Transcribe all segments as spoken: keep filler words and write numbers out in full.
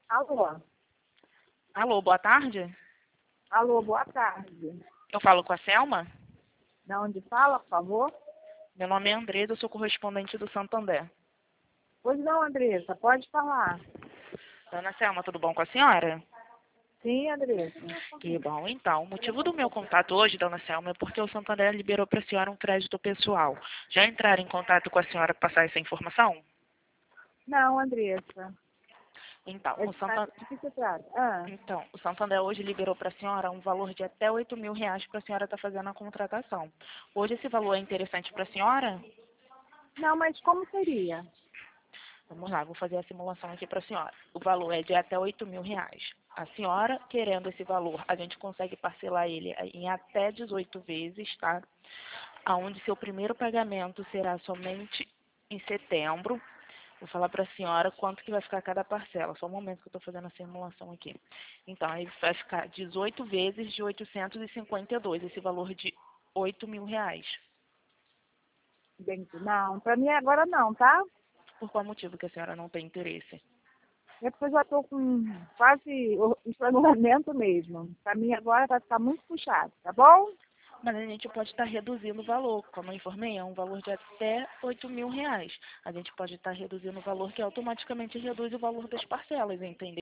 Alô? Alô, boa tarde. Alô, boa tarde. Eu falo com a Selma? Da onde fala, por favor? Meu nome é Andresa, eu sou correspondente do Santander. Pois não, Andressa, pode falar. Dona Selma, tudo bom com a senhora? Sim, Andressa. Que bom, então. O motivo do meu contato hoje, Dona Selma, é porque o Santander liberou para a senhora um crédito pessoal. Já entraram em contato com a senhora para passar essa informação? Não, Andressa. Então, É o de, Santander... de que se trata? Ah, Então, o Santander hoje liberou para a senhora um valor de até oito mil reais para a senhora estar fazendo a contratação. Hoje esse valor é interessante para a senhora? não, mas como seria? Vamos lá, vou fazer a simulação aqui para a senhora. O valor é de até oito mil reais. A senhora, querendo esse valor, a gente consegue parcelar ele em até dezoito vezes, tá? Aonde seu primeiro pagamento será somente em setembro. Vou falar para a senhora quanto que vai ficar cada parcela. Só um momento que eu estou fazendo a simulação aqui. Então, aí vai ficar dezoito vezes de oitocentos e cinquenta e dois, esse valor de oito mil reais. Bem, não, para mim agora não, tá? Por qual motivo que a senhora não tem interesse? É porque eu já estou com quase o estrangulamento mesmo. Para mim agora vai ficar muito puxado, tá bom? Mas a gente pode estar reduzindo o valor. Como eu informei, é um valor de até oito mil reais. A gente pode estar reduzindo o valor que automaticamente reduz o valor das parcelas, entendeu?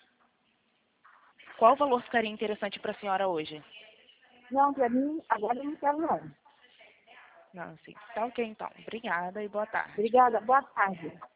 Qual valor ficaria interessante para a senhora hoje? Não, para mim agora eu não quero não. Não, sim. Tá ok, então. Obrigada e boa tarde. Obrigada, boa tarde.